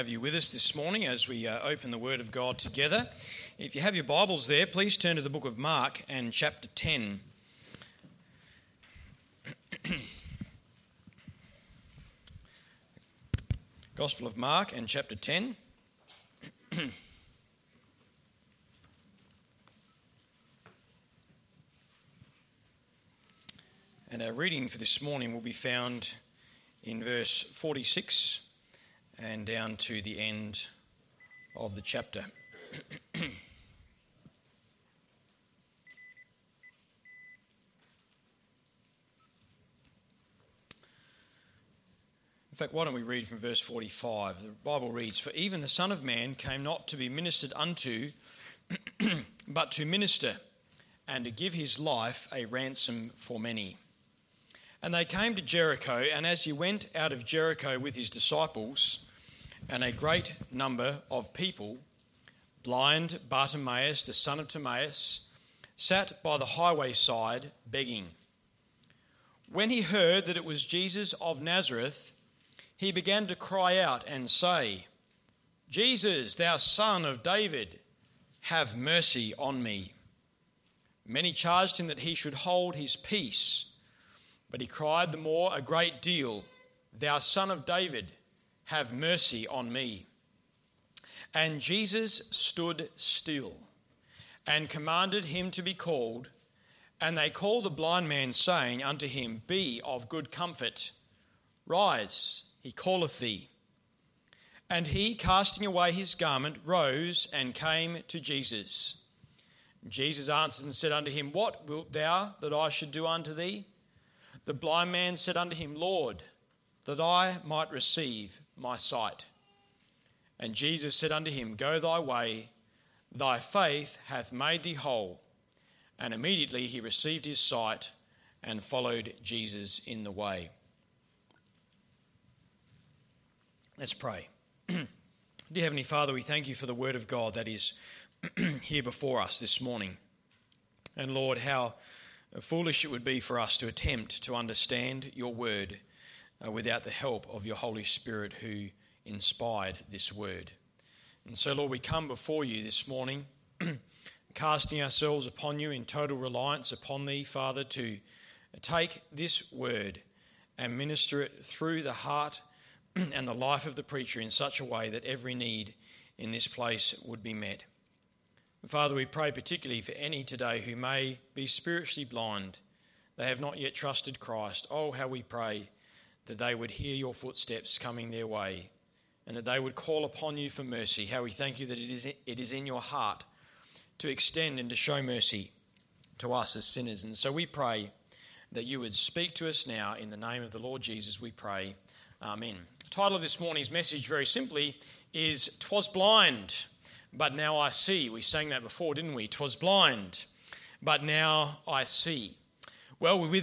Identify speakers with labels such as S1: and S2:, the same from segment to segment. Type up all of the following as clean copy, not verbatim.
S1: Have you with us this morning as we open the Word of God together. If you have your Bibles there, please turn to the book of Mark and chapter 10. Gospel of Mark and chapter 10. And our reading for this morning will be found in verse 46 and down to the end of the chapter. In fact, why don't we read from verse 45? The Bible reads, "For even the Son of Man came not to be ministered unto, but to minister, and to give his life a ransom for many. And they came to Jericho, and as he went out of Jericho with his disciples, and a great number of people, blind Bartimaeus, the son of Timaeus, sat by the highway side begging. When he heard that it was Jesus of Nazareth, he began to cry out and say, 'Jesus, thou son of David, have mercy on me.' Many charged him that he should hold his peace, but he cried the more a great deal, 'Thou son of David, have mercy on me.' And Jesus stood still and commanded him to be called. And they called the blind man, saying unto him, 'Be of good comfort, rise, he calleth thee.' And he, casting away his garment, rose and came to Jesus. Jesus answered and said unto him, 'What wilt thou that I should do unto thee?' The blind man said unto him, 'Lord, that I might receive my sight.' And Jesus said unto him, 'Go thy way, thy faith hath made thee whole.' And immediately he received his sight and followed Jesus in the way." Let's pray. Dear Heavenly Father, we thank you for the word of God that is here before us this morning. And Lord, how foolish it would be for us to attempt to understand your word without the help of your Holy Spirit who inspired this word. And so, Lord, we come before you this morning, casting ourselves upon you in total reliance upon thee, Father, to take this word and minister it through the heart and the life of the preacher in such a way that every need in this place would be met. Father, we pray particularly for any today who may be spiritually blind. They have not yet trusted Christ. Oh, how we pray that they would hear your footsteps coming their way and that they would call upon you for mercy. How we thank you that it is in your heart to extend and to show mercy to us as sinners. And so we pray that you would speak to us now. In the name of the Lord Jesus, we pray. Amen. The title of this morning's message, very simply, is 'Twas blind, but now I see. We sang that before, didn't we? 'Twas blind, but now I see. Well, we're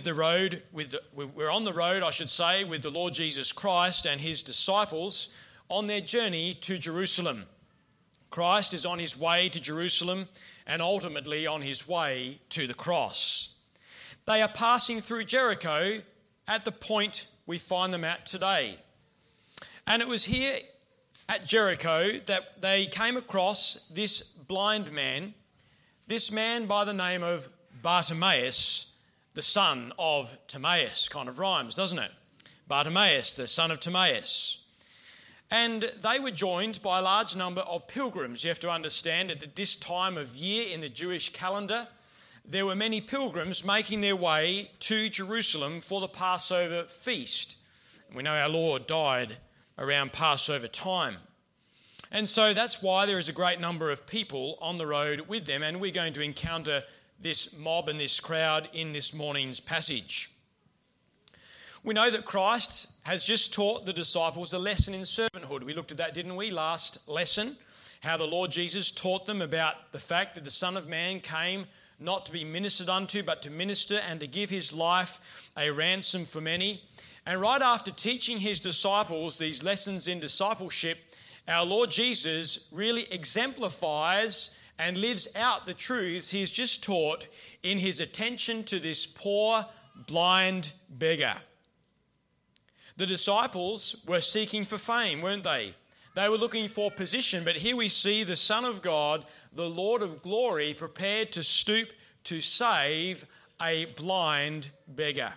S1: on the road, I should say, with the Lord Jesus Christ and his disciples on their journey to Jerusalem. Christ is on his way to Jerusalem and ultimately on his way to the cross. They are passing through Jericho at the point we find them at today. And it was here at Jericho that they came across this blind man, this man by the name of Bartimaeus, the son of Timaeus. Kind of rhymes, doesn't it? Bartimaeus, the son of Timaeus. And they were joined by a large number of pilgrims. You have to understand that at this time of year in the Jewish calendar, there were many pilgrims making their way to Jerusalem for the Passover feast. We know our Lord died around Passover time. And so that's why there is a great number of people on the road with them, and we're going to encounter this mob and this crowd in this morning's passage. We know that Christ has just taught the disciples a lesson in servanthood. We looked at that, didn't we, last lesson? How the Lord Jesus taught them about the fact that the Son of Man came not to be ministered unto, but to minister and to give his life a ransom for many. And right after teaching his disciples these lessons in discipleship, our Lord Jesus really exemplifies and lives out the truths he has just taught in his attention to this poor, blind beggar. The disciples were seeking for fame, weren't they? They were looking for position, but here we see the Son of God, the Lord of glory, prepared to stoop to save a blind beggar.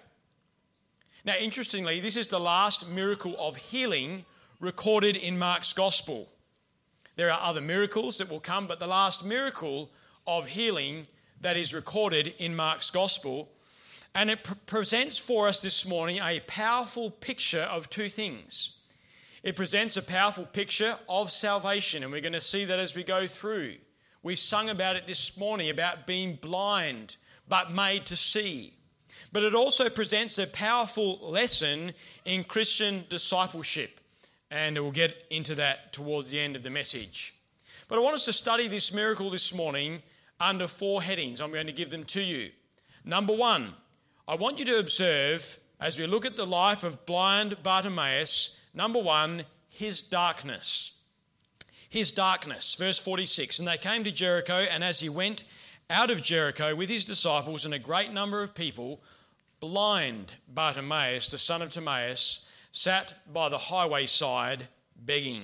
S1: Now, interestingly, this is the last miracle of healing recorded in Mark's Gospel. There are other miracles that will come, but the last miracle of healing that is recorded in Mark's Gospel. And it presents for us this morning a powerful picture of two things. It presents a powerful picture of salvation, and we're going to see that as we go through. We sung about it this morning, about being blind but made to see. But it also presents a powerful lesson in Christian discipleship, and we'll get into that towards the end of the message. But I want us to study this miracle this morning under 4 headings. I'm going to give them to you. Number 1, I want you to observe, as we look at the life of blind Bartimaeus, number 1, his darkness. His darkness. Verse 46, and they came to Jericho, and as he went out of Jericho with his disciples and a great number of people, blind Bartimaeus, the son of Timaeus, sat by the highway side begging.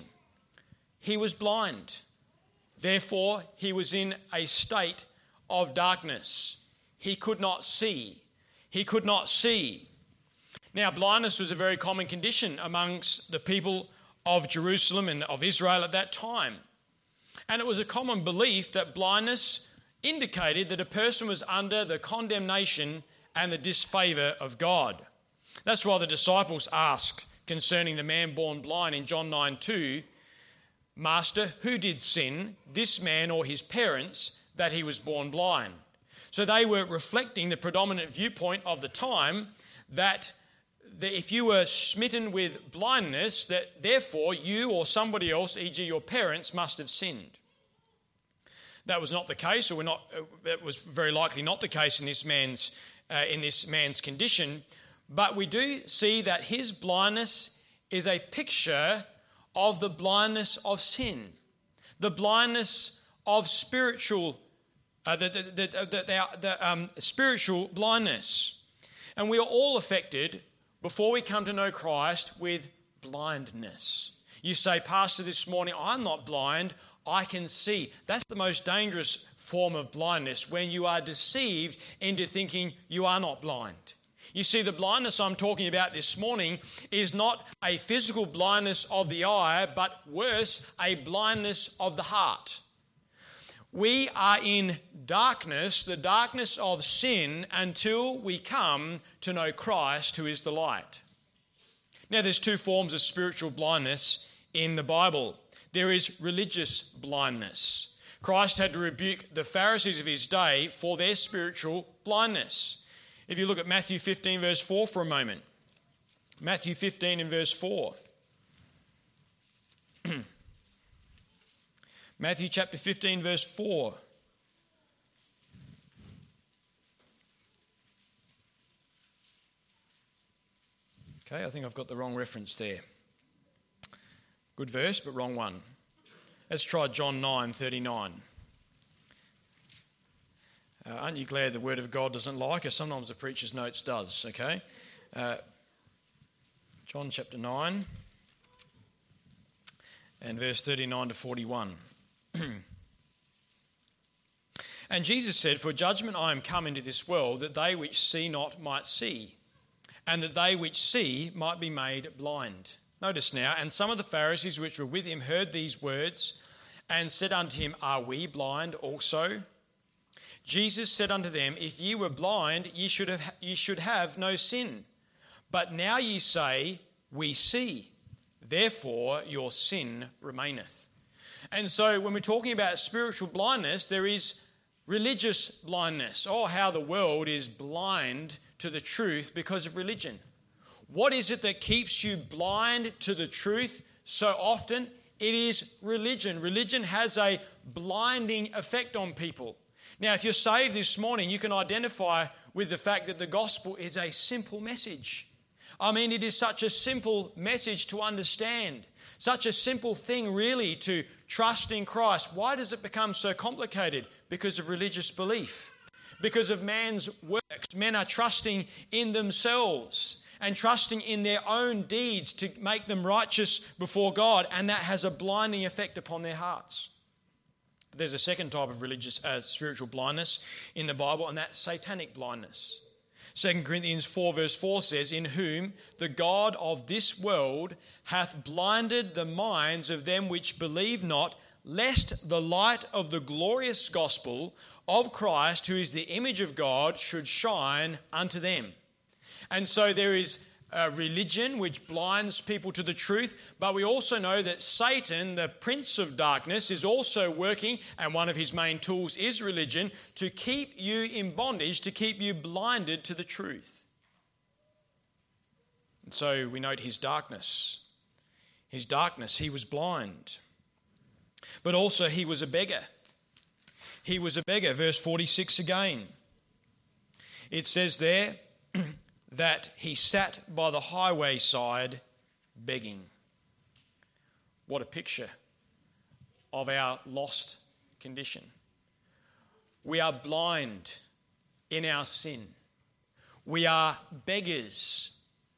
S1: He was blind. Therefore, he was in a state of darkness. He could not see. He could not see. Now, blindness was a very common condition amongst the people of Jerusalem and of Israel at that time. And it was a common belief that blindness indicated that a person was under the condemnation and the disfavour of God. That's why the disciples asked concerning the man born blind in John 9:2, Master, who did sin, this man or his parents, that he was born blind? So they were reflecting the predominant viewpoint of the time that if you were smitten with blindness, that therefore you or somebody else, e.g. your parents, must have sinned. That was not the case, or that was very likely not the case in this man's condition. But we do see that his blindness is a picture of the blindness of sin, the blindness of spiritual, spiritual blindness. And we are all affected before we come to know Christ with blindness. You say, Pastor, this morning, I'm not blind, I can see. That's the most dangerous form of blindness, when you are deceived into thinking you are not blind. You see, the blindness I'm talking about this morning is not a physical blindness of the eye, but worse, a blindness of the heart. We are in darkness, the darkness of sin, until we come to know Christ, who is the light. Now, there's 2 forms of spiritual blindness in the Bible. There is religious blindness. Christ had to rebuke the Pharisees of his day for their spiritual blindness. If you look at Matthew 15 verse 4 for a moment. Matthew 15 and verse 4. Matthew chapter 15 verse 4. Okay, I think I've got the wrong reference there. Good verse, but wrong one. Let's try John 9:39. Aren't you glad the Word of God doesn't like us? Sometimes the preacher's notes does, okay? John chapter 9 and verse 39 to 41. And Jesus said, For judgment I am come into this world, that they which see not might see, and that they which see might be made blind. Notice now, and some of the Pharisees which were with him heard these words, and said unto him, Are we blind also? Jesus said unto them, If ye were blind, ye should have no sin. But now ye say, We see, therefore your sin remaineth. And so when we're talking about spiritual blindness, there is religious blindness. Oh, how the world is blind to the truth because of religion. What is it that keeps you blind to the truth so often? It is religion. Religion has a blinding effect on people. Now, if you're saved this morning, you can identify with the fact that the gospel is a simple message. I mean, it is such a simple message to understand, such a simple thing really to trust in Christ. Why does it become so complicated? Because of religious belief, because of man's works. Men are trusting in themselves. and trusting in their own deeds to make them righteous before God, and that has a blinding effect upon their hearts. But there's a second type of spiritual blindness in the Bible, and that's satanic blindness. 2 Corinthians 4 verse 4 says, "In whom the God of this world hath blinded the minds of them which believe not, lest the light of the glorious gospel of Christ, who is the image of God, should shine unto them." And so there is a religion which blinds people to the truth, but we also know that Satan, the prince of darkness, is also working, and one of his main tools is religion, to keep you in bondage, to keep you blinded to the truth. And so we note his darkness. His darkness, he was blind. But also he was a beggar. He was a beggar. Verse 46 again. It says there that he sat by the highway side begging. What a picture of our lost condition. We are blind in our sin. We are beggars.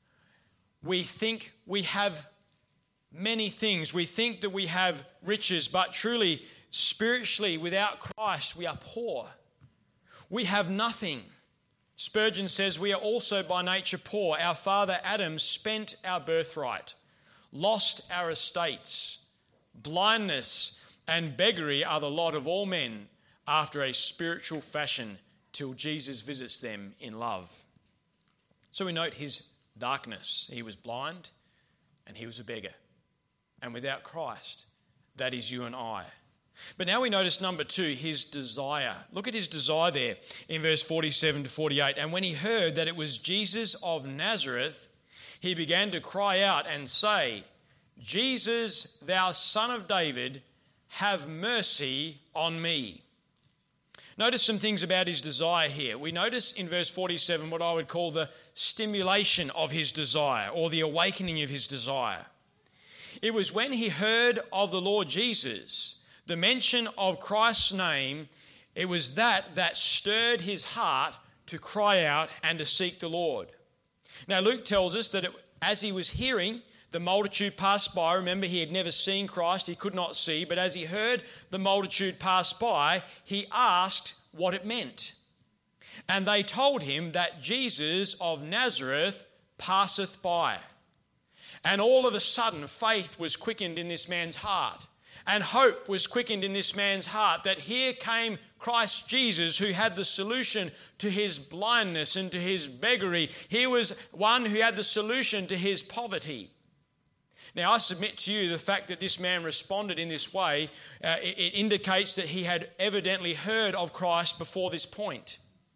S1: We think we have many things. We think that we have riches, but truly, spiritually, without Christ, we are poor. We have nothing. Spurgeon says, "We are also by nature poor. Our father Adam spent our birthright, lost our estates. Blindness and beggary are the lot of all men after a spiritual fashion, till Jesus visits them in love." So we note his darkness. He was blind and he was a beggar. And without Christ, that is you and I. But now we notice number 2, his desire. Look at his desire there in verse 47 to 48. "And when he heard that it was Jesus of Nazareth, he began to cry out and say, 'Jesus, thou son of David, have mercy on me.'" Notice some things about his desire here. We notice in verse 47 what I would call the stimulation of his desire, or the awakening of his desire. It was when he heard of the Lord Jesus, the mention of Christ's name, it was that stirred his heart to cry out and to seek the Lord. Now Luke tells us that as he was hearing, the multitude passed by. Remember, he had never seen Christ, he could not see, but as he heard the multitude pass by, he asked what it meant. And they told him that Jesus of Nazareth passeth by. And all of a sudden, faith was quickened in this man's heart. And hope was quickened in this man's heart that here came Christ Jesus, who had the solution to his blindness and to his beggary. Here was one who had the solution to his poverty. Now, I submit to you the fact that this man responded in this way, it indicates that he had evidently heard of Christ before this point.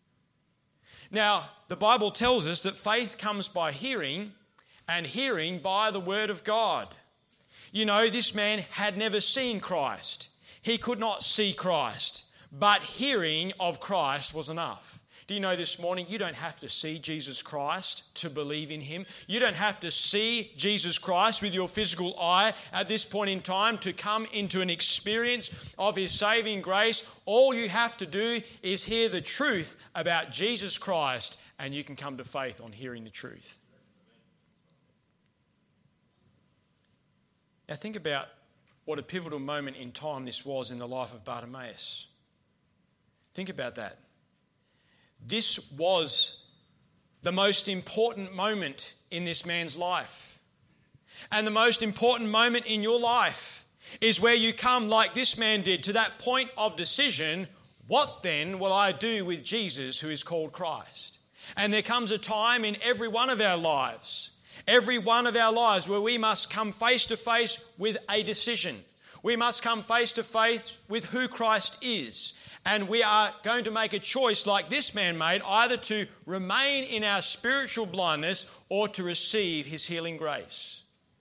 S1: Now, the Bible tells us that faith comes by hearing, and hearing by the word of God. You know, this man had never seen Christ. He could not see Christ, but hearing of Christ was enough. Do you know this morning, you don't have to see Jesus Christ to believe in him. You don't have to see Jesus Christ with your physical eye at this point in time to come into an experience of his saving grace. All you have to do is hear the truth about Jesus Christ, and you can come to faith on hearing the truth. Now think about what a pivotal moment in time this was in the life of Bartimaeus. Think about that. This was the most important moment in this man's life. And the most important moment in your life is where you come like this man did to that point of decision. What then will I do with Jesus, who is called Christ? And there comes a time in every one of our lives where we must come face to face with a decision. We must come face to face with who Christ is. And we are going to make a choice like this man made, either to remain in our spiritual blindness or to receive his healing grace.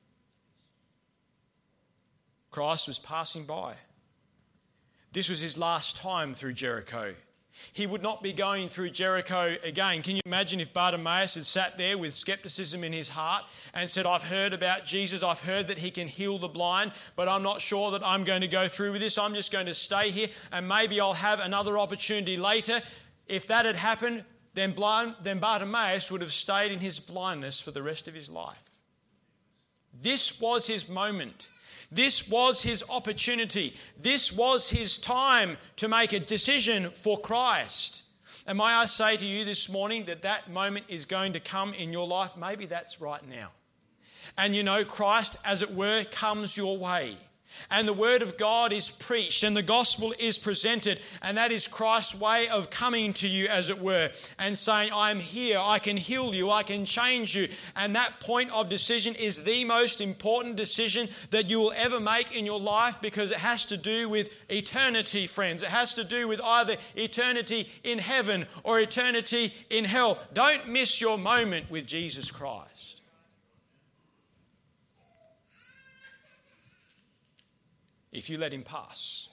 S1: Christ was passing by. This was his last time through Jericho. He would not be going through Jericho again. Can you imagine if Bartimaeus had sat there with skepticism in his heart and said, I've heard about Jesus, I've heard that he can heal the blind, but I'm not sure that I'm going to go through with this. I'm just going to stay here and maybe I'll have another opportunity later. If that had happened, then Bartimaeus would have stayed in his blindness for the rest of his life. This was his moment. This was his opportunity. This was his time to make a decision for Christ. And may I say to you this morning that that moment is going to come in your life. Maybe that's right now. And you know, Christ, as it were, comes your way. And the word of God is preached and the gospel is presented, and that is Christ's way of coming to you, as it were, and saying, I'm here, I can heal you, I can change you. And that point of decision is the most important decision that you will ever make in your life, because it has to do with eternity, friends. It has to do with either eternity in heaven or eternity in hell. Don't miss your moment with Jesus Christ. If you let him pass,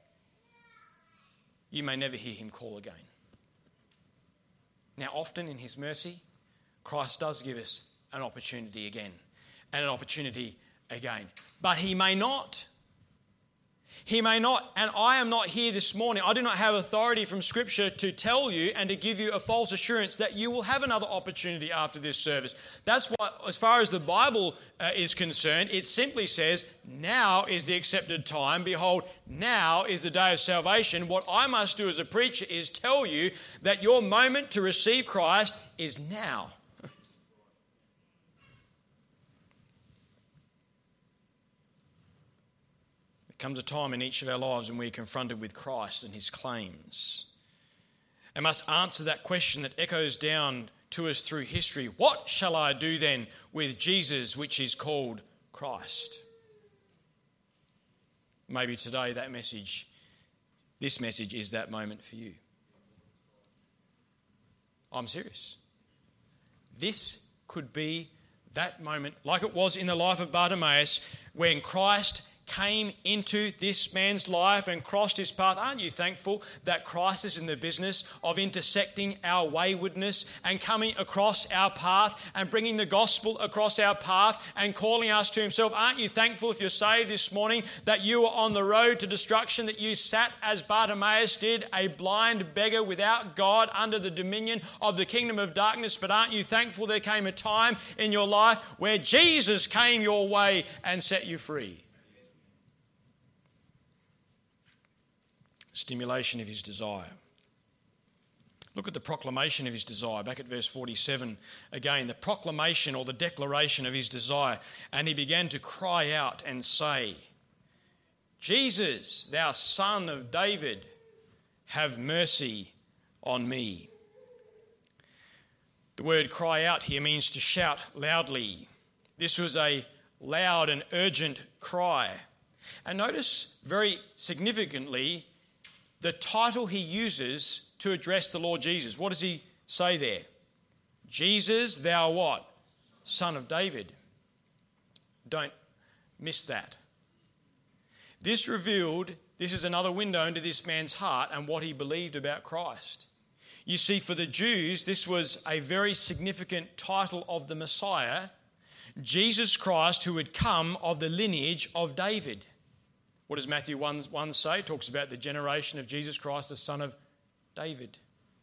S1: you may never hear him call again. Now, often in his mercy, Christ does give us an opportunity again and an opportunity again. But he may not. He may not, and I am not here this morning. I do not have authority from Scripture to tell you and to give you a false assurance that you will have another opportunity after this service. That's why, as far as the Bible is concerned, it simply says, now is the accepted time. Behold, now is the day of salvation. What I must do as a preacher is tell you that your moment to receive Christ is now. Comes a time in each of our lives when we're confronted with Christ and his claims, and must answer that question that echoes down to us through history. What shall I do then with Jesus, which is called Christ? Maybe today this message is that moment for you. I'm serious. This could be that moment, like it was in the life of Bartimaeus, when Christ came into this man's life and crossed his path. Aren't you thankful that Christ is in the business of intersecting our waywardness and coming across our path and bringing the gospel across our path and calling us to himself? Aren't you thankful, if you're saved this morning, that you were on the road to destruction, that you sat as Bartimaeus did, a blind beggar without God under the dominion of the kingdom of darkness? But aren't you thankful there came a time in your life where Jesus came your way and set you free? Stimulation of his desire. Look at the proclamation of his desire, back at verse 47. Again, the proclamation or the declaration of his desire. And he began to cry out and say, Jesus, thou son of David, have mercy on me. The word cry out here means to shout loudly. This was a loud and urgent cry. And notice very significantly the title he uses to address the Lord Jesus. What does he say there? Jesus, thou what? Son of David. Don't miss that. This is another window into this man's heart and what he believed about Christ. You see, for the Jews, this was a very significant title of the Messiah, Jesus Christ, who would come of the lineage of David. What does Matthew 1 say? It talks about the generation of Jesus Christ, the son of David.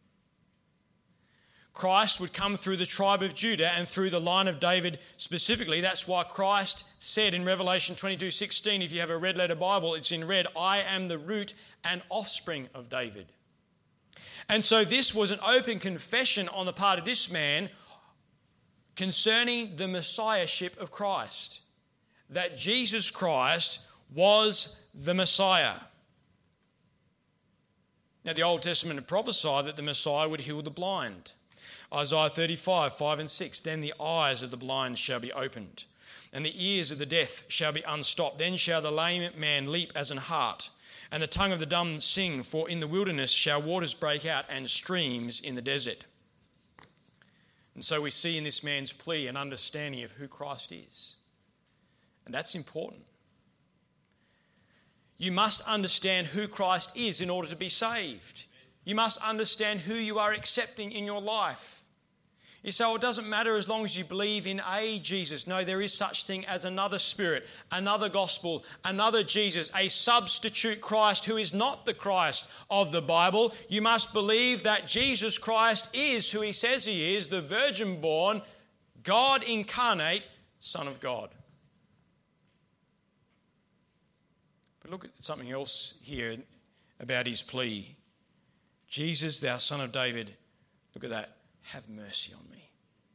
S1: Christ would come through the tribe of Judah and through the line of David specifically. That's why Christ said in Revelation 22:16, if you have a red letter Bible, it's in red, I am the root and offspring of David. And so this was an open confession on the part of this man concerning the Messiahship of Christ, that Jesus Christ was the Messiah. Now, the Old Testament had prophesied that the Messiah would heal the blind. Isaiah 35:5-6, then the eyes of the blind shall be opened, and the ears of the deaf shall be unstopped. Then shall the lame man leap as an hart, and the tongue of the dumb sing, for in the wilderness shall waters break out and streams in the desert. And so we see in this man's plea an understanding of who Christ is. And that's important. You must understand who Christ is in order to be saved. You must understand who you are accepting in your life. You say, well, it doesn't matter as long as you believe in a Jesus. No, there is such thing as another Spirit, another gospel, another Jesus, a substitute Christ who is not the Christ of the Bible. You must believe that Jesus Christ is who he says he is, the virgin-born, God incarnate, Son of God. But look at something else here about his plea. Jesus, thou Son of David, look at that. Have mercy on me.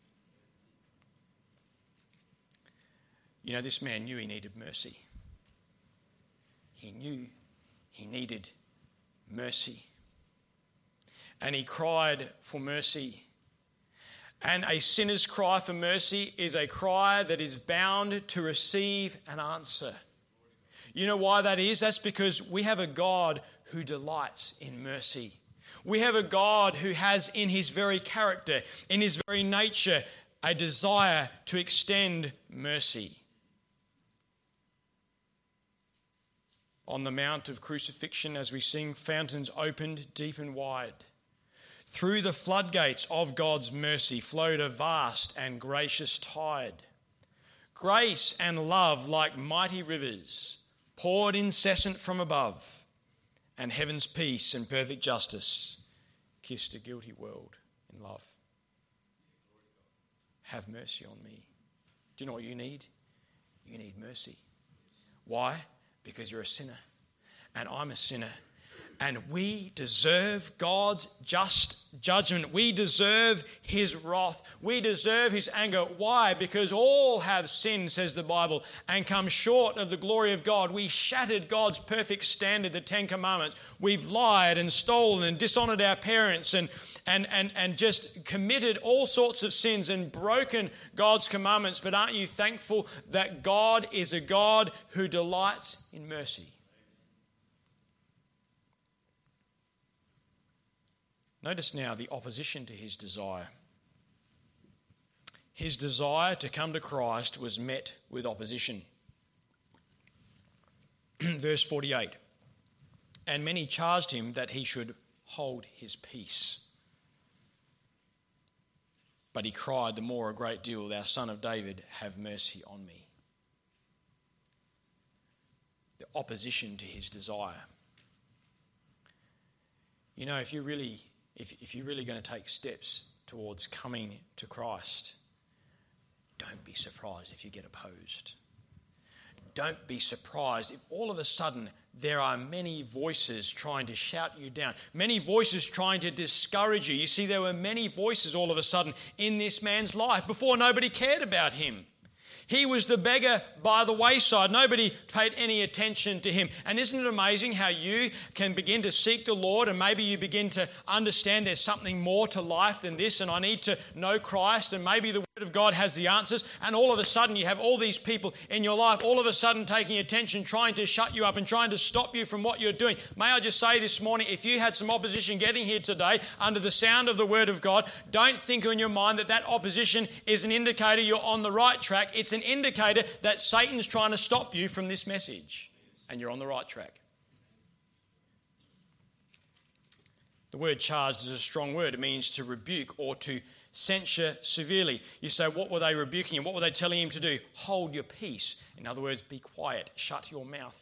S1: You know, this man knew he needed mercy. He knew he needed mercy. And he cried for mercy. And a sinner's cry for mercy is a cry that is bound to receive an answer. You know why that is? That's because we have a God who delights in mercy. We have a God who has in his very character, in his very nature, a desire to extend mercy. On the Mount of Crucifixion, as we sing, fountains opened deep and wide. Through the floodgates of God's mercy flowed a vast and gracious tide. Grace and love like mighty rivers poured incessant from above. And heaven's peace and perfect justice kissed a guilty world in love. Have mercy on me. Do you know what you need? You need mercy. Why? Because you're a sinner. And I'm a sinner. And we deserve God's just judgment. We deserve his wrath. We deserve his anger. Why? Because all have sinned, says the Bible, and come short of the glory of God. We shattered God's perfect standard, the Ten Commandments. We've lied and stolen and dishonored our parents and just committed all sorts of sins and broken God's commandments. But aren't you thankful that God is a God who delights in mercy? Notice now the opposition to his desire. His desire to come to Christ was met with opposition. Verse 48. And many charged him that he should hold his peace. But he cried the more a great deal, Thou Son of David, have mercy on me. The opposition to his desire. You know, if you're really going to take steps towards coming to Christ, don't be surprised if you get opposed. Don't be surprised if all of a sudden there are many voices trying to shout you down, many voices trying to discourage you. You see, there were many voices all of a sudden in this man's life. Before, nobody cared about him. He was the beggar by the wayside. Nobody paid any attention to him. And isn't it amazing how you can begin to seek the Lord and maybe you begin to understand there's something more to life than this and I need to know Christ and maybe the Word of God has the answers, and all of a sudden you have all these people in your life all of a sudden taking attention, trying to shut you up and trying to stop you from what you're doing. May I just say this morning, if you had some opposition getting here today under the sound of the Word of God, don't think in your mind that opposition is an indicator you're on the right track. It's an indicator that Satan's trying to stop you from this message and you're on the right track. The word charged is a strong word. It means to rebuke or to censure severely. You say, what were they rebuking him? What were they telling him to do? Hold your peace. In other words, be quiet. Shut your mouth.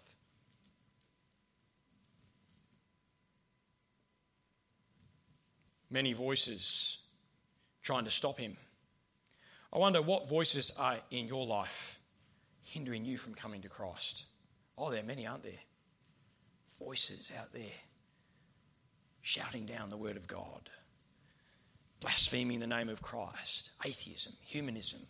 S1: Many voices trying to stop him. I wonder what voices are in your life hindering you from coming to Christ. Oh, there are many, aren't there? Voices out there shouting down the word of God, blaspheming the name of Christ, atheism, humanism,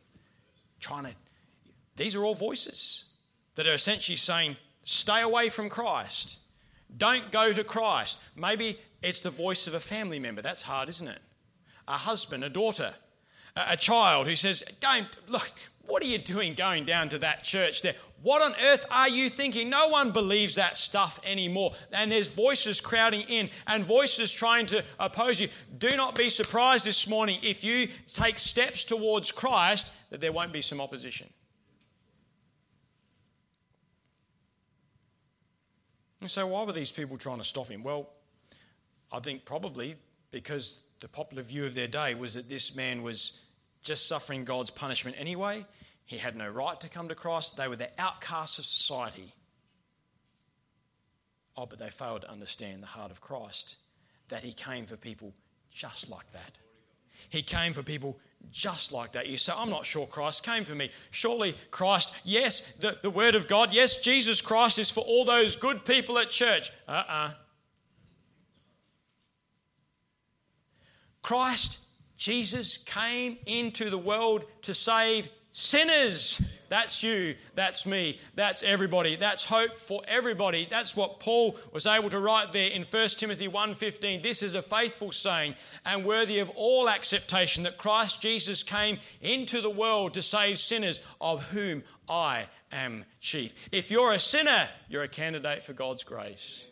S1: these are all voices that are essentially saying, stay away from Christ. Don't go to Christ. Maybe it's the voice of a family member. That's hard, isn't it? A husband, a daughter, a child who says, look, what are you doing going down to that church there? What on earth are you thinking? No one believes that stuff anymore. And there's voices crowding in and voices trying to oppose you. Do not be surprised this morning if you take steps towards Christ that there won't be some opposition. And so why were these people trying to stop him? Well, I think probably because the popular view of their day was that this man was just suffering God's punishment anyway. He had no right to come to Christ. They were the outcasts of society. Oh, but they failed to understand the heart of Christ, that he came for people just like that. He came for people just like that. You say, I'm not sure Christ came for me. Surely Christ, yes, the Word of God, yes, Jesus Christ is for all those good people at church. Christ, Jesus, came into the world to save sinners. That's you, that's me, that's everybody. That's hope for everybody. That's what Paul was able to write there in 1 Timothy 1:15. This is a faithful saying and worthy of all acceptation, that Christ Jesus came into the world to save sinners, of whom I am chief. If you're a sinner, you're a candidate for God's grace.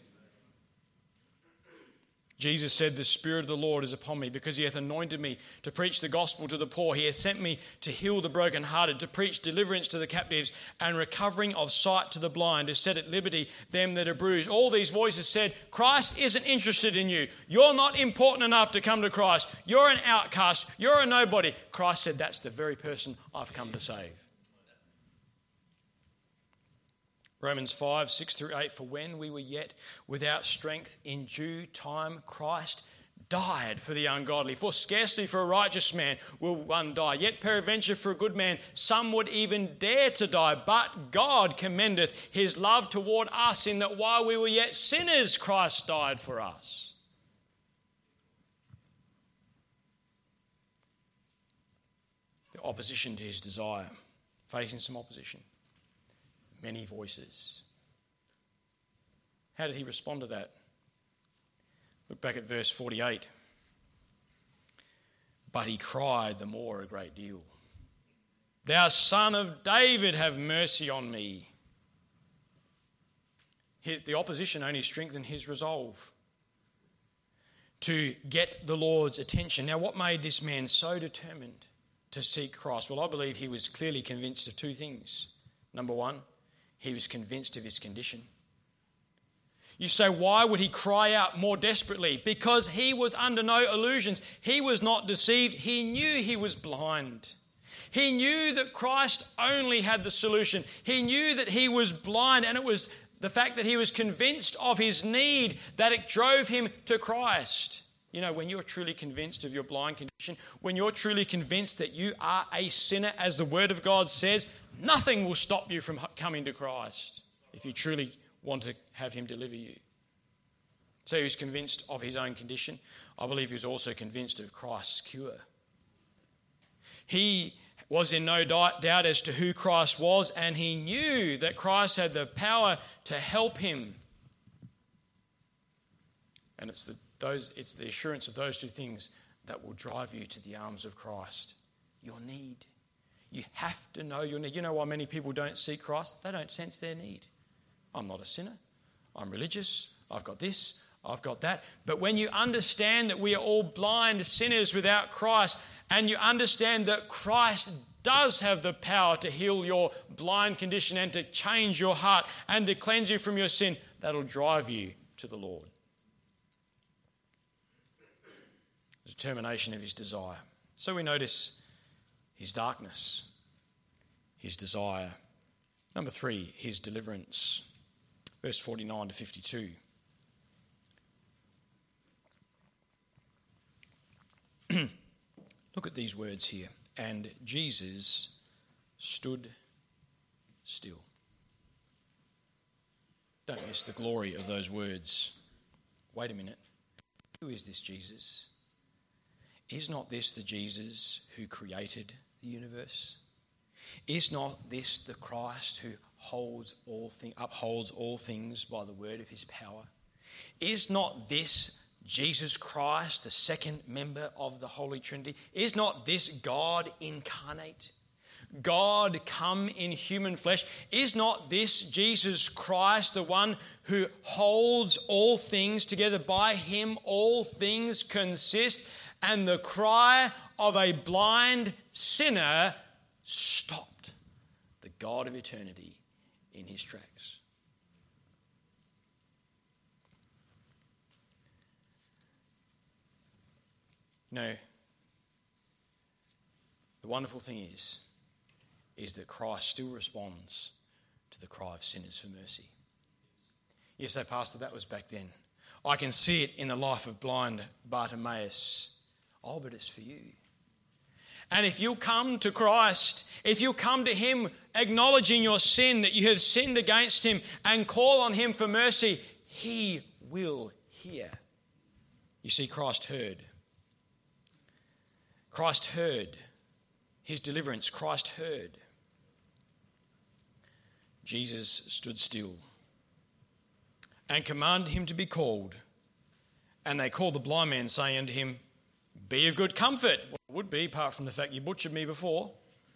S1: Jesus said, the Spirit of the Lord is upon me, because he hath anointed me to preach the gospel to the poor. He hath sent me to heal the brokenhearted, to preach deliverance to the captives, and recovering of sight to the blind, to set at liberty them that are bruised. All these voices said, Christ isn't interested in you. You're not important enough to come to Christ. You're an outcast. You're a nobody. Christ said, that's the very person I've come to save. Romans 5:6-8, for when we were yet without strength, in due time Christ died for the ungodly. For scarcely for a righteous man will one die, yet peradventure for a good man some would even dare to die. But God commendeth his love toward us, in that while we were yet sinners, Christ died for us. The opposition to his desire, facing some opposition. Many voices. How did he respond to that? Look back at verse 48. But he cried the more a great deal, Thou Son of David, have mercy on me. The opposition only strengthened his resolve to get the Lord's attention. Now, what made this man so determined to seek Christ? Well, I believe he was clearly convinced of two things. Number one, he was convinced of his condition. You say, why would he cry out more desperately? Because he was under no illusions. He was not deceived. He knew he was blind. He knew that Christ only had the solution. He knew that he was blind, and it was the fact that he was convinced of his need that it drove him to Christ. You know, when you're truly convinced of your blind condition, when you're truly convinced that you are a sinner, as the Word of God says, nothing will stop you from coming to Christ if you truly want to have him deliver you. So he was convinced of his own condition. I believe he was also convinced of Christ's cure. He was in no doubt as to who Christ was, and he knew that Christ had the power to help him. And it's the assurance of those two things that will drive you to the arms of Christ. Your need. You have to know your need. You know why many people don't seek Christ? They don't sense their need. I'm not a sinner. I'm religious. I've got this. I've got that. But when you understand that we are all blind sinners without Christ, and you understand that Christ does have the power to heal your blind condition and to change your heart and to cleanse you from your sin, that'll drive you to the Lord. The determination of his desire. So we notice his darkness, his desire. Number 3, his deliverance. Verse 49-52. Look at these words here. And Jesus stood still. Don't miss the glory of those words. Wait a minute. Who is this Jesus? Is not this the Jesus who created the universe? Is not this the Christ who upholds all things by the word of his power? Is not this Jesus Christ, the second member of the Holy Trinity? Is not this God incarnate? God come in human flesh? Is not this Jesus Christ the one who holds all things together? By him all things consist. And the cry of a blind sinner stopped the God of eternity in his tracks. You know, the wonderful thing is that Christ still responds to the cry of sinners for mercy. You say, Pastor, that was back then. I can see it in the life of blind Bartimaeus. Oh, but it's for you. And if you come to Christ, if you come to him acknowledging your sin, that you have sinned against him, and call on him for mercy, he will hear. You see, Christ heard. Christ heard his deliverance. Christ heard. Jesus stood still and commanded him to be called. And they called the blind man, saying unto him, Be of good comfort. Well, it would be, apart from the fact you butchered me before.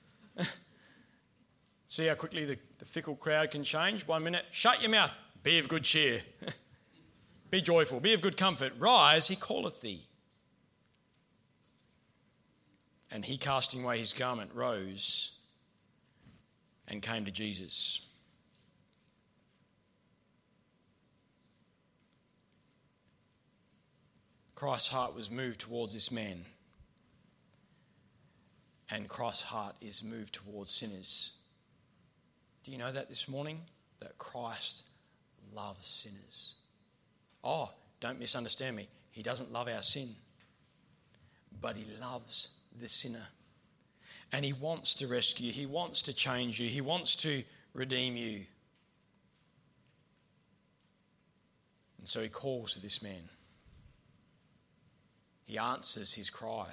S1: See how quickly the fickle crowd can change? 1 minute, shut your mouth, be of good cheer. Be joyful, be of good comfort. Rise, he calleth thee. And he, casting away his garment, rose and came to Jesus. Christ's heart was moved towards this man. And Christ's heart is moved towards sinners. Do you know that this morning? That Christ loves sinners. Oh, don't misunderstand me. He doesn't love our sin. But he loves the sinner. And he wants to rescue you. He wants to change you. He wants to redeem you. And so he calls to this man. He answers his cry.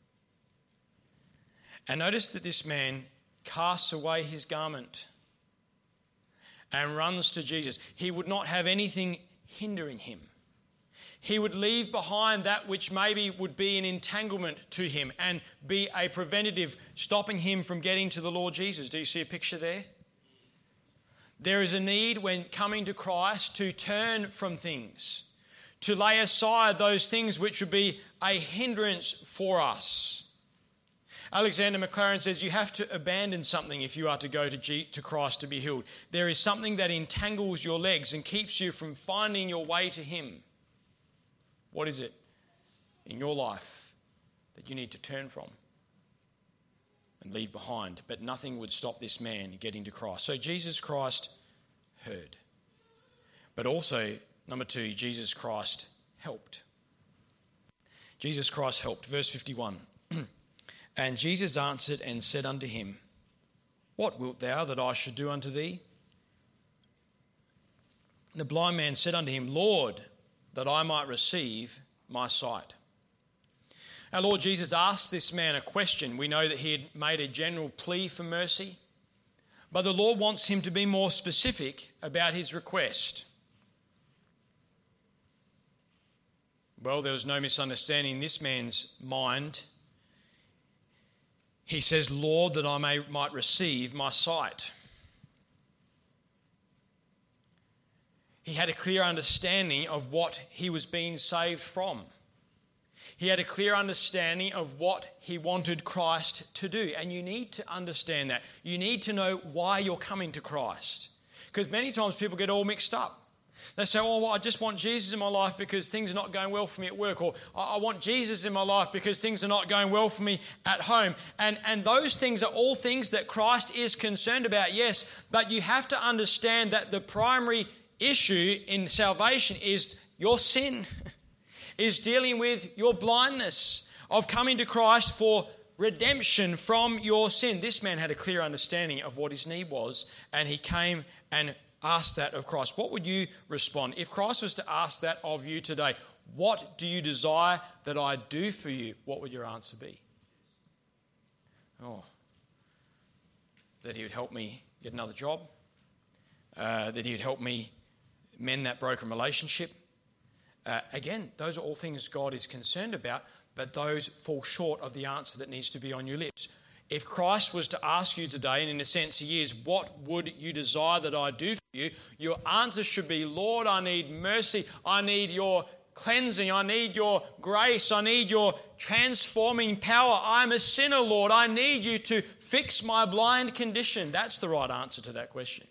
S1: And notice that this man casts away his garment and runs to Jesus. He would not have anything hindering him. He would leave behind that which maybe would be an entanglement to him and be a preventative, stopping him from getting to the Lord Jesus. Do you see a picture there? There is a need when coming to Christ to turn from things, to lay aside those things which would be a hindrance for us. Alexander McLaren says you have to abandon something if you are to go to Christ to be healed. There is something that entangles your legs and keeps you from finding your way to him. What is it in your life that you need to turn from and leave behind? But nothing would stop this man getting to Christ. So Jesus Christ heard. But also, number 2, Jesus Christ helped. Jesus Christ helped. Verse 51. And Jesus answered and said unto him, What wilt thou that I should do unto thee? The blind man said unto him, Lord, that I might receive my sight. Our Lord Jesus asked this man a question. We know that he had made a general plea for mercy, but the Lord wants him to be more specific about his request. Well, there was no misunderstanding in this man's mind. He says, Lord, that I might receive my sight. He had a clear understanding of what he was being saved from. He had a clear understanding of what he wanted Christ to do. And you need to understand that. You need to know why you're coming to Christ. Because many times people get all mixed up. They say, oh, well, I just want Jesus in my life because things are not going well for me at work. Or I want Jesus in my life because things are not going well for me at home. And those things are all things that Christ is concerned about, yes. But you have to understand that the primary issue in salvation is your sin, is dealing with your blindness of coming to Christ for redemption from your sin. This man had a clear understanding of what his need was, and he came and asked that of Christ. What would you respond? If Christ was to ask that of you today, what do you desire that I do for you? What would your answer be? Oh, that he would help me get another job, that he would help me mend that broken relationship. Again, those are all things God is concerned about, but those fall short of the answer that needs to be on your lips. If Christ was to ask you today, and in a sense he is, what would you desire that I do for you? Your answer should be, Lord, I need mercy. I need your cleansing. I need your grace. I need your transforming power. I'm a sinner, Lord. I need you to fix my blind condition. That's the right answer to that question.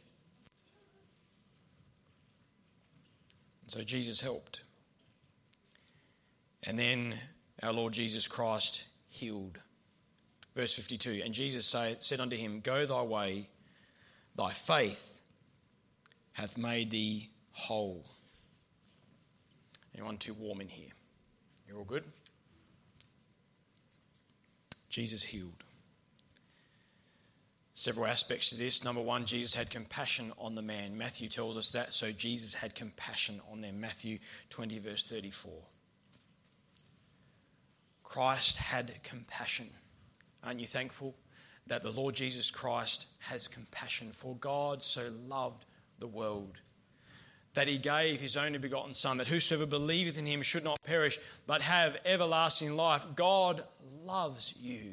S1: So Jesus helped. And then our Lord Jesus Christ healed. Verse 52, and Jesus said unto him, Go thy way, thy faith hath made thee whole. Anyone too warm in here? You're all good? Jesus healed. Several aspects to this. Number one, Jesus had compassion on the man. Matthew tells us that, so Jesus had compassion on them. Matthew 20, verse 34. Christ had compassion. Aren't you thankful that the Lord Jesus Christ has compassion? For God so loved the world that he gave his only begotten Son, that whosoever believeth in him should not perish, but have everlasting life. God loves you.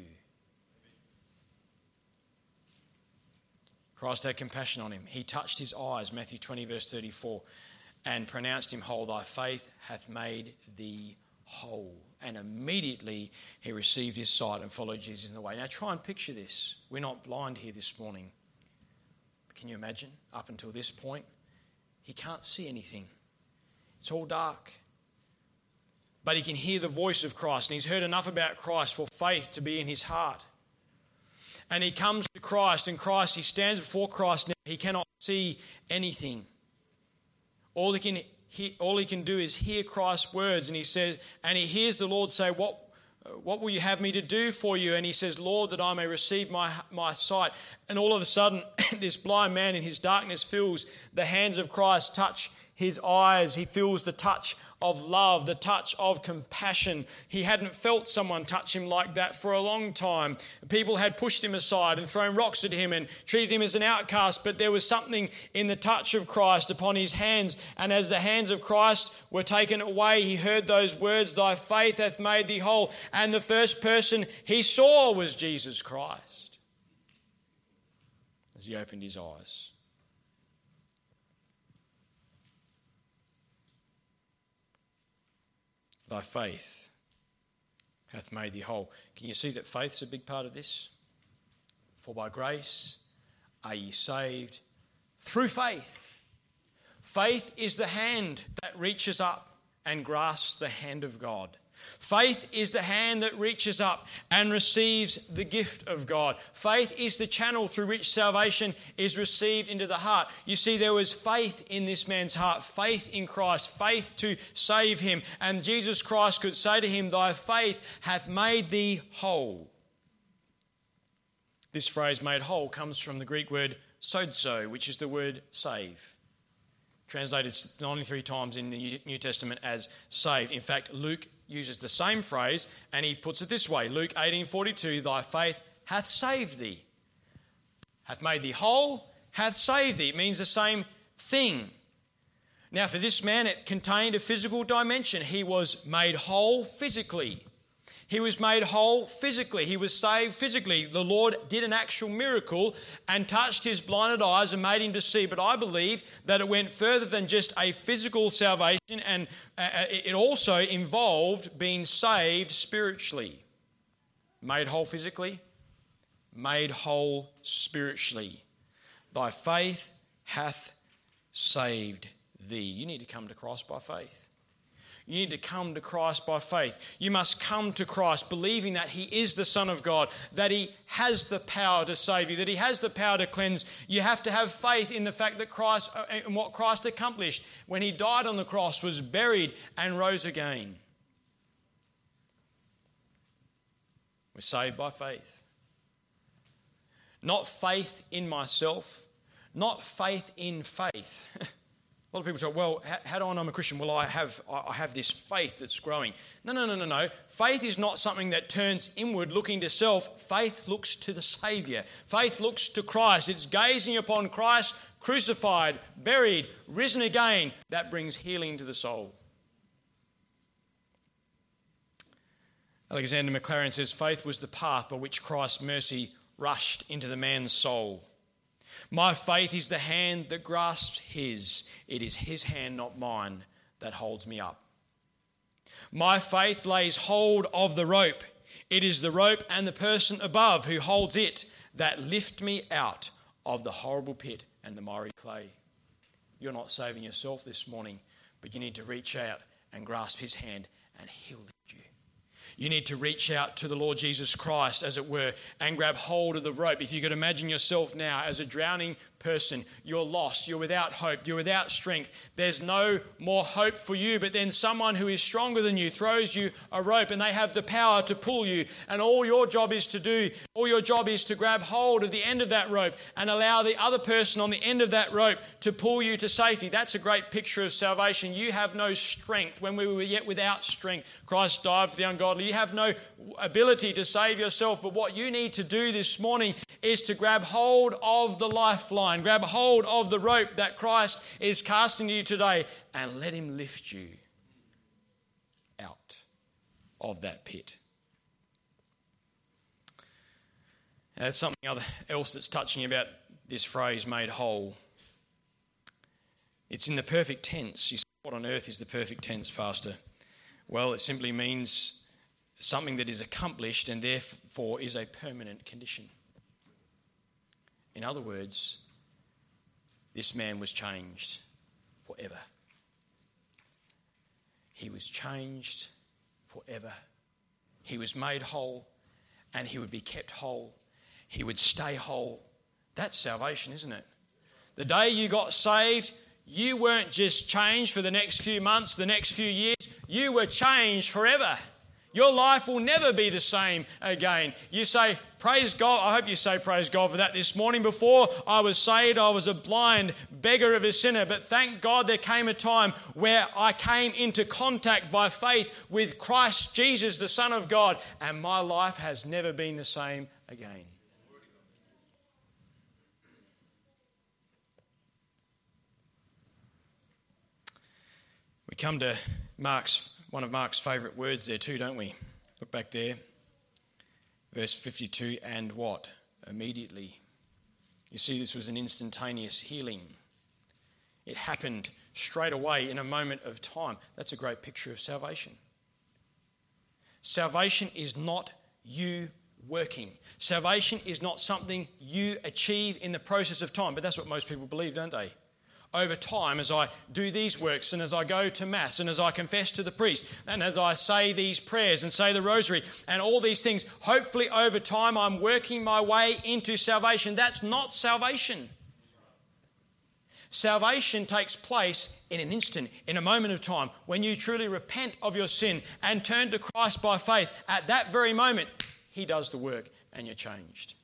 S1: Christ had compassion on him. He touched his eyes, Matthew 20, verse 34, and pronounced him whole. Thy faith hath made thee whole. And immediately he received his sight and followed Jesus in the way. Now try and picture this. We're not blind here this morning. Can you imagine? Up until this point, he can't see anything. It's all dark. But he can hear the voice of Christ, and he's heard enough about Christ for faith to be in his heart. And he comes to Christ, and he stands before Christ now. He cannot see anything. All he can do is hear Christ's words, and he hears the Lord say, What will you have me to do for you? And he says, Lord, that I may receive my sight. And all of a sudden, this blind man in his darkness feels the hands of Christ touch his eyes. He feels the touch of love, the touch of compassion. He hadn't felt someone touch him like that for a long time. People had pushed him aside and thrown rocks at him and treated him as an outcast, but there was something in the touch of Christ upon his hands. And as the hands of Christ were taken away, he heard those words, Thy faith hath made thee whole. And the first person he saw was Jesus Christ as he opened his eyes. Thy faith hath made thee whole. Can you see that faith's a big part of this? For by grace are ye saved through faith. Faith is the hand that reaches up and grasps the hand of God. Faith is the hand that reaches up and receives the gift of God. Faith is the channel through which salvation is received into the heart. You see, there was faith in this man's heart, faith in Christ, faith to save him. And Jesus Christ could say to him, Thy faith hath made thee whole. This phrase, made whole, comes from the Greek word sozo, which is the word save. Translated 93 times in the New Testament as saved. In fact, Luke uses the same phrase and he puts it this way. Luke 18:42, Thy faith hath saved thee. Hath made thee whole, hath saved thee. It means the same thing. Now for this man it contained a physical dimension. He was made whole physically. He was made whole physically. He was saved physically. The Lord did an actual miracle and touched his blinded eyes and made him to see. But I believe that it went further than just a physical salvation, and it also involved being saved spiritually. Made whole physically, made whole spiritually. Thy faith hath saved thee. You need to come to Christ by faith. You need to come to Christ by faith. You must come to Christ believing that he is the Son of God, that he has the power to save you, that he has the power to cleanse. You have to have faith in the fact that Christ, and what Christ accomplished when he died on the cross, was buried and rose again. We're saved by faith. Not faith in myself, not faith in faith. A lot of people say, well, how do I know I'm a Christian? Well, I have this faith that's growing. No. Faith is not something that turns inward looking to self. Faith looks to the Saviour. Faith looks to Christ. It's gazing upon Christ, crucified, buried, risen again. That brings healing to the soul. Alexander McLaren says, faith was the path by which Christ's mercy rushed into the man's soul. My faith is the hand that grasps his. It is his hand, not mine, that holds me up. My faith lays hold of the rope. It is the rope and the person above who holds it that lift me out of the horrible pit and the miry clay. You're not saving yourself this morning, but you need to reach out and grasp his hand and he'll lift you. You need to reach out to the Lord Jesus Christ, as it were, and grab hold of the rope. If you could imagine yourself now as a drowning person, you're lost, you're without hope, you're without strength. There's no more hope for you, but then someone who is stronger than you throws you a rope and they have the power to pull you, and all your job is to grab hold of the end of that rope and allow the other person on the end of that rope to pull you to safety. That's a great picture of salvation. You have no strength. When we were yet without strength, Christ died for the ungodly. You have no ability to save yourself, but what you need to do this morning is to grab hold of the lifeline. Grab hold of the rope that Christ is casting to you today and let him lift you out of that pit. Now, there's something else that's touching about this phrase, made whole. It's in the perfect tense. You say, what on earth is the perfect tense, Pastor? Well, it simply means something that is accomplished and therefore is a permanent condition. In other words, this man was changed forever. He was changed forever. He was made whole, and he would be kept whole. He would stay whole. That's salvation, isn't it? The day you got saved, you weren't just changed for the next few months, the next few years. You were changed forever. Your life will never be the same again. You say, praise God. I hope you say praise God for that this morning. Before I was saved, I was a blind beggar of a sinner. But thank God there came a time where I came into contact by faith with Christ Jesus, the Son of God. And my life has never been the same again. We come to one of Mark's favourite words there too, don't we? Look back there. Verse 52, and what? Immediately. You see, this was an instantaneous healing. It happened straight away in a moment of time. That's a great picture of salvation. Salvation is not you working. Salvation is not something you achieve in the process of time. But that's what most people believe, don't they? Over time, as I do these works and as I go to Mass and as I confess to the priest and as I say these prayers and say the rosary and all these things, hopefully over time I'm working my way into salvation. That's not salvation. Salvation takes place in an instant, in a moment of time, when you truly repent of your sin and turn to Christ by faith. At that very moment, He does the work and you're changed.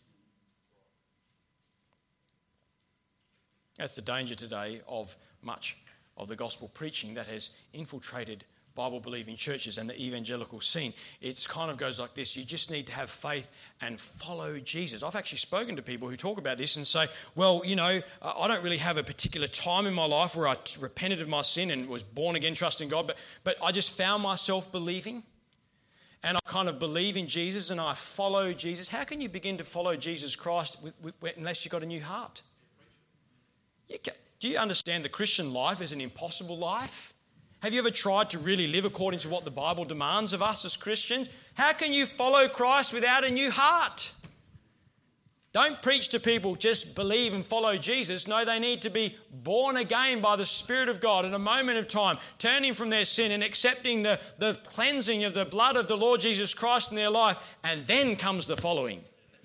S1: That's the danger today of much of the gospel preaching that has infiltrated Bible-believing churches and the evangelical scene. It kind of goes like this. You just need to have faith and follow Jesus. I've actually spoken to people who talk about this and say, well, you know, I don't really have a particular time in my life where I repented of my sin and was born again trusting God, but I just found myself believing. And I kind of believe in Jesus and I follow Jesus. How can you begin to follow Jesus Christ unless you've got a new heart? Do you understand the Christian life is an impossible life? Have you ever tried to really live according to what the Bible demands of us as Christians? How can you follow Christ without a new heart? Don't preach to people, just believe and follow Jesus. No, they need to be born again by the Spirit of God in a moment of time, turning from their sin and accepting the cleansing of the blood of the Lord Jesus Christ in their life. And then comes the following.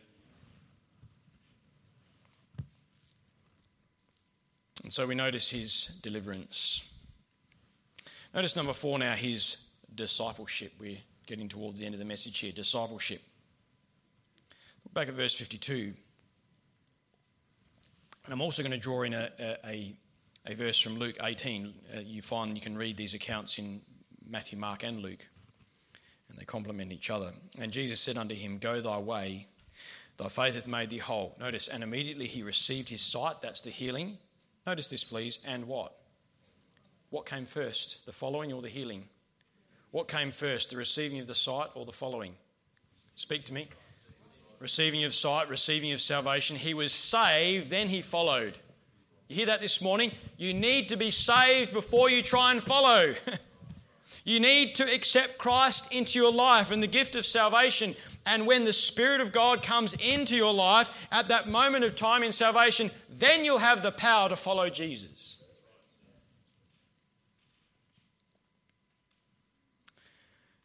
S1: And so we notice his deliverance. Notice number 4 now, his discipleship. We're getting towards the end of the message here, discipleship. Look back at verse 52. And I'm also going to draw in a verse from Luke 18. You can read these accounts in Matthew, Mark and Luke. And they complement each other. And Jesus said unto him, Go thy way, thy faith hath made thee whole. Notice, and immediately he received his sight. That's the healing. Notice this, please. And what? What came first, the following or the healing? What came first, the receiving of the sight or the following? Speak to me. Receiving of sight, receiving of salvation. He was saved, then he followed. You hear that this morning? You need to be saved before you try and follow. You need to accept Christ into your life and the gift of salvation. And when the Spirit of God comes into your life at that moment of time in salvation, then you'll have the power to follow Jesus.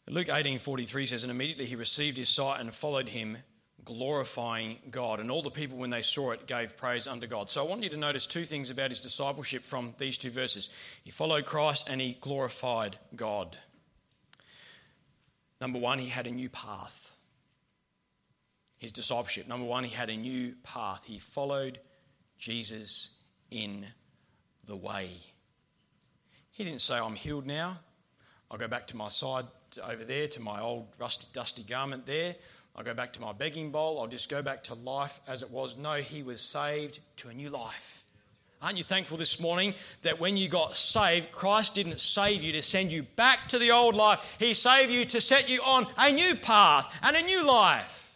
S1: Luke 18:43 says, and immediately he received his sight and followed him, glorifying God. And all the people, when they saw it, gave praise unto God. So I want you to notice two things about his discipleship from these two verses. He followed Christ and he glorified God. Number one, he had a new path. His discipleship. Number one, he had a new path. He followed Jesus in the way. He didn't say, I'm healed now. I'll go back to my side over there, to my old rusty, dusty garment there. I'll go back to my begging bowl. I'll just go back to life as it was. No, he was saved to a new life. Aren't you thankful this morning that when you got saved, Christ didn't save you to send you back to the old life. He saved you to set you on a new path and a new life.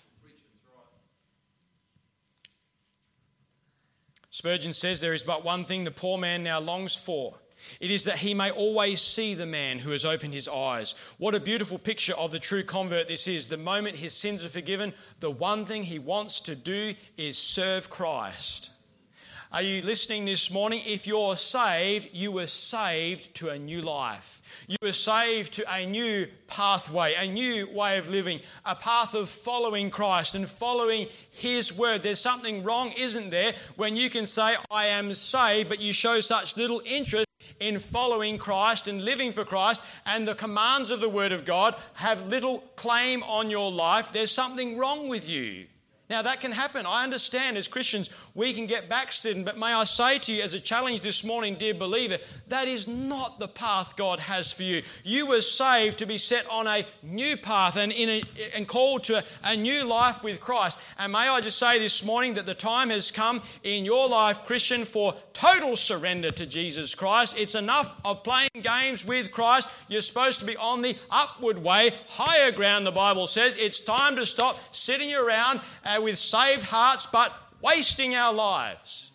S1: Spurgeon says there is but one thing the poor man now longs for. It is that he may always see the man who has opened his eyes. What a beautiful picture of the true convert this is. The moment his sins are forgiven, the one thing he wants to do is serve Christ. Are you listening this morning? If you're saved, you were saved to a new life. You were saved to a new pathway, a new way of living, a path of following Christ and following his word. There's something wrong, isn't there, when you can say, I am saved, but you show such little interest in following Christ and living for Christ, and the commands of the word of God have little claim on your life. There's something wrong with you. Now, that can happen. I understand as Christians we can get backslidden, but may I say to you as a challenge this morning, dear believer, that is not the path God has for you. You were saved to be set on a new path and called to a new life with Christ. And may I just say this morning that the time has come in your life, Christian, for total surrender to Jesus Christ. It's enough of playing games with Christ. You're supposed to be on the upward way, higher ground, the Bible says. It's time to stop sitting around with saved hearts, but wasting our lives.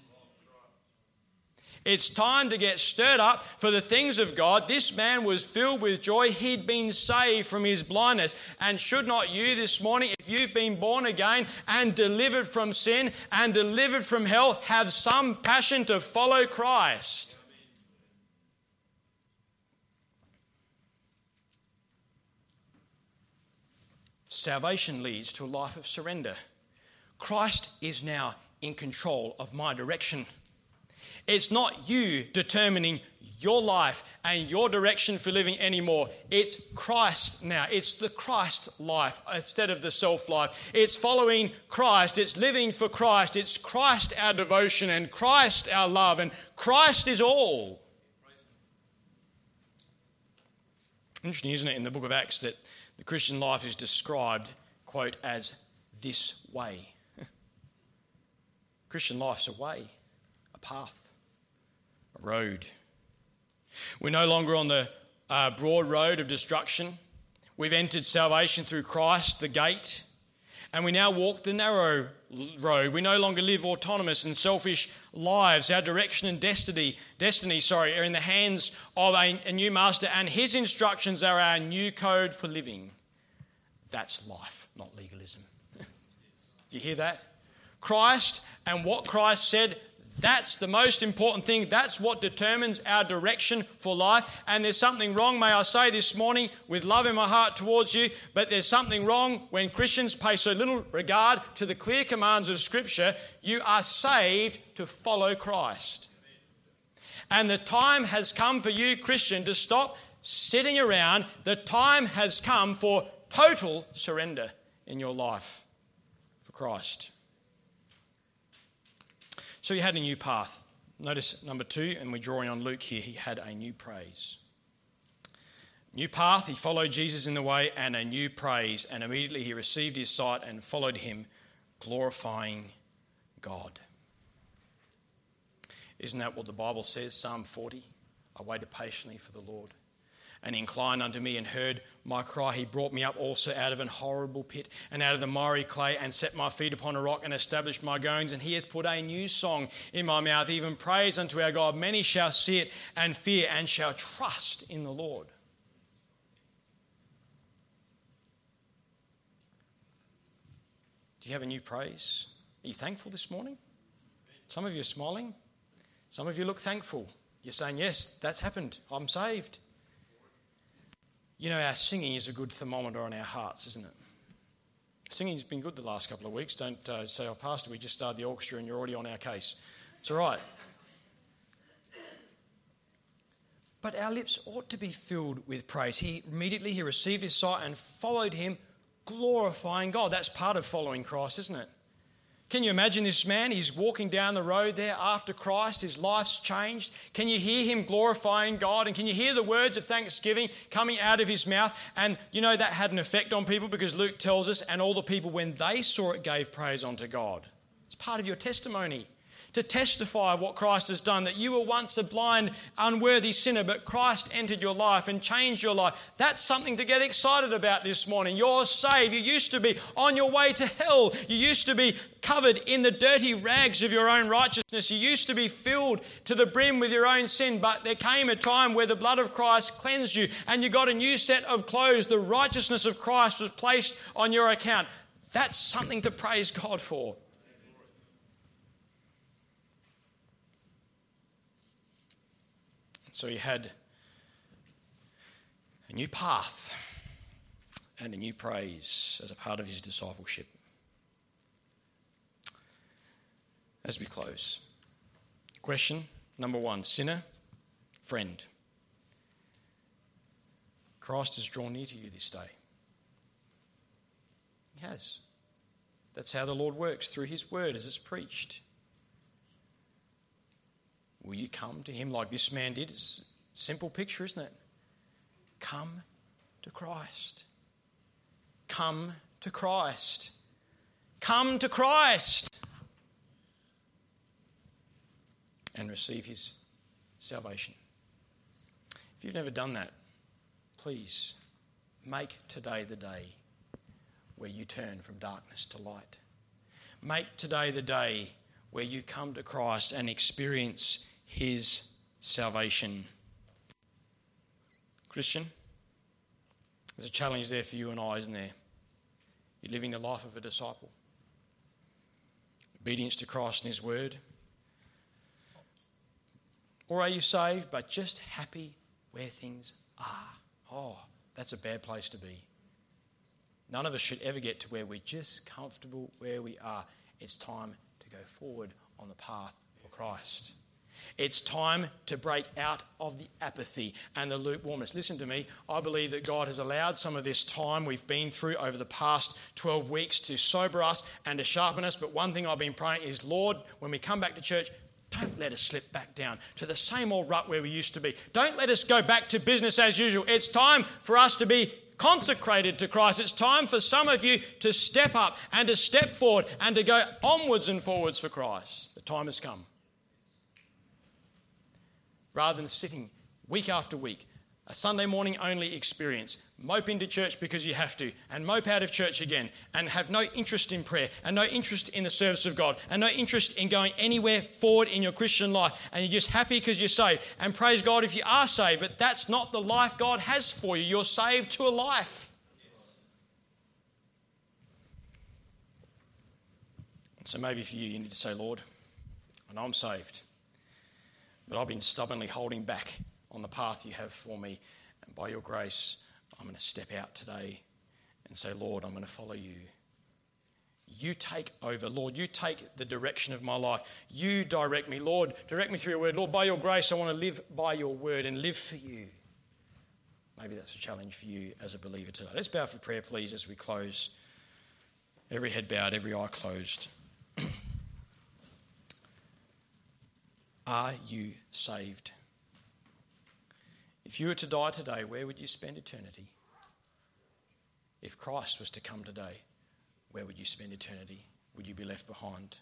S1: It's time to get stirred up for the things of God. This man was filled with joy. He'd been saved from his blindness. And should not you this morning, if you've been born again and delivered from sin and delivered from hell, have some passion to follow Christ? Salvation leads to a life of surrender. Christ is now in control of my direction. It's not you determining your life and your direction for living anymore. It's Christ now. It's the Christ life instead of the self life. It's following Christ. It's living for Christ. It's Christ our devotion and Christ our love, and Christ is all. Interesting, isn't it, in the book of Acts that the Christian life is described, quote, as this way. Christian life's a way, a path, a road. We're no longer on the broad road of destruction. We've entered salvation through Christ, the gate, and we now walk the narrow road. We no longer live autonomous and selfish lives. Our direction and destiny are in the hands of a new master, and his instructions are our new code for living. That's life, not legalism. Do you hear that? Christ and what Christ said, that's the most important thing. That's what determines our direction for life. And there's something wrong, may I say this morning, with love in my heart towards you, but there's something wrong when Christians pay so little regard to the clear commands of Scripture. You are saved to follow Christ. And the time has come for you, Christian, to stop sitting around. The time has come for total surrender in your life for Christ. So he had a new path. Notice number 2, and we're drawing on Luke here, he had a new praise. New path, he followed Jesus in the way, and a new praise. And immediately he received his sight and followed him, glorifying God. Isn't that what the Bible says? Psalm 40, I waited patiently for the Lord, and he inclined unto me and heard my cry. He brought me up also out of an horrible pit and out of the miry clay, and set my feet upon a rock and established my goings. And he hath put a new song in my mouth, even praise unto our God. Many shall see it and fear, and shall trust in the Lord. Do you have a new praise? Are you thankful this morning? Some of you are smiling. Some of you look thankful. You're saying, yes, that's happened. I'm saved. You know, our singing is a good thermometer on our hearts, isn't it? Singing's been good the last couple of weeks. Don't say, oh, Pastor, we just started the orchestra and you're already on our case. It's all right. But our lips ought to be filled with praise. He received his sight and followed him, glorifying God. That's part of following Christ, isn't it? Can you imagine this man? He's walking down the road there after Christ. His life's changed. Can you hear him glorifying God? And can you hear the words of thanksgiving coming out of his mouth? And you know that had an effect on people because Luke tells us, and all the people, when they saw it, gave praise unto God. It's part of your testimony. To testify of what Christ has done, that you were once a blind, unworthy sinner, but Christ entered your life and changed your life. That's something to get excited about this morning. You're saved. You used to be on your way to hell. You used to be covered in the dirty rags of your own righteousness. You used to be filled to the brim with your own sin, but there came a time where the blood of Christ cleansed you and you got a new set of clothes. The righteousness of Christ was placed on your account. That's something to praise God for. So he had a new path and a new praise as a part of his discipleship. As we close, question number 1, sinner, friend. Christ has drawn near to you this day. He has. That's how the Lord works, through his word as it's preached. Will you come to him like this man did? It's a simple picture, isn't it? Come to Christ. Come to Christ. Come to Christ. And receive his salvation. If you've never done that, please make today the day where you turn from darkness to light. Make today the day where you come to Christ and experience his salvation. Christian, there's a challenge there for you and I, isn't there? You're living the life of a disciple. Obedience to Christ and his word. Or are you saved but just happy where things are? Oh, that's a bad place to be. None of us should ever get to where we're just comfortable where we are. It's time to go forward on the path of Christ. It's time to break out of the apathy and the lukewarmness. Listen to me, I believe that God has allowed some of this time we've been through over the past 12 weeks to sober us and to sharpen us. But one thing I've been praying is, Lord, when we come back to church, don't let us slip back down to the same old rut where we used to be. Don't let us go back to business as usual. It's time for us to be consecrated to Christ. It's time for some of you to step up and to step forward and to go onwards and forwards for Christ. The time has come. Rather than sitting week after week, a Sunday morning only experience, mope into church because you have to, and mope out of church again, and have no interest in prayer, and no interest in the service of God, and no interest in going anywhere forward in your Christian life, and you're just happy because you're saved. And praise God if you are saved, but that's not the life God has for you. You're saved to a life. And so maybe for you, you need to say, Lord, I know I'm saved, but I've been stubbornly holding back on the path you have for me. And by your grace, I'm going to step out today and say, Lord, I'm going to follow you. You take over. Lord, you take the direction of my life. You direct me. Lord, direct me through your word. Lord, by your grace, I want to live by your word and live for you. Maybe that's a challenge for you as a believer today. Let's bow for prayer, please, as we close. Every head bowed, every eye closed. Are you saved? If you were to die today, where would you spend eternity? If Christ was to come today, where would you spend eternity? Would you be left behind?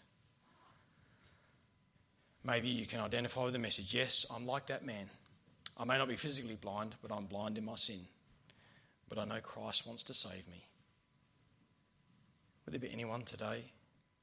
S1: Maybe you can identify with the message. Yes, I'm like that man. I may not be physically blind, but I'm blind in my sin. But I know Christ wants to save me. Would there be anyone today